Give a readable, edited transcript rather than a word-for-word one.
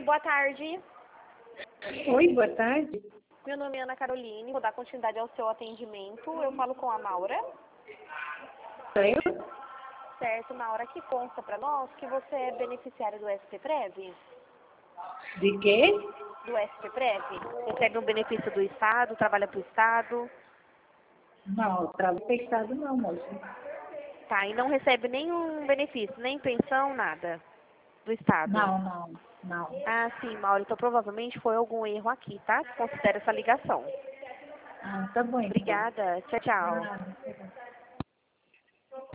boa tarde. Oi, boa tarde. Meu nome é Ana Caroline, vou dar continuidade ao seu atendimento. Eu falo com a Maura. Sou eu? Certo, Maura, que consta para nós que você é beneficiária do SPPREV? De quê? Do SPPREV? Recebe um benefício do Estado, trabalha para o Estado? Não, trabalho fechado não, moça. Tá, e não recebe nenhum benefício, nem pensão, nada do Estado? Não. Ah, sim, Maura, então provavelmente foi algum erro aqui, tá? Considera essa ligação. Ah, tá bom então. Obrigada, tchau, tchau. Nada.